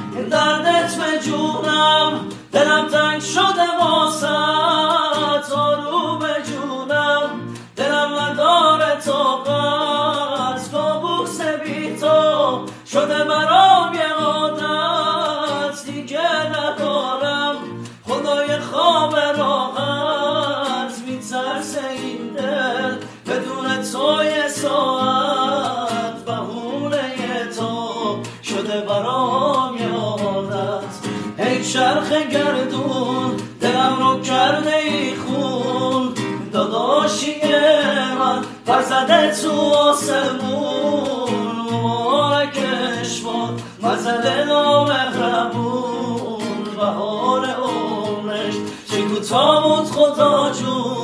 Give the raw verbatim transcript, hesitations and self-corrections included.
این دردت به جونم، دلم تنگ شده واسط، آروم جونم دلم نداره طاقت، کابوس بی تو شده برام یه عادت، دیگه ندارم خدای خواب راحت، میترسه این دل بدون تو یه ساعت، بهونه تو شده برام یه عادت. ای چرخ گردون دلم رو کرده ای خون، داداشی من پر زده تو آسمون، مبارکش باد مزل نامهربون، بهار عمرش چه کوتاه بود خدا جون.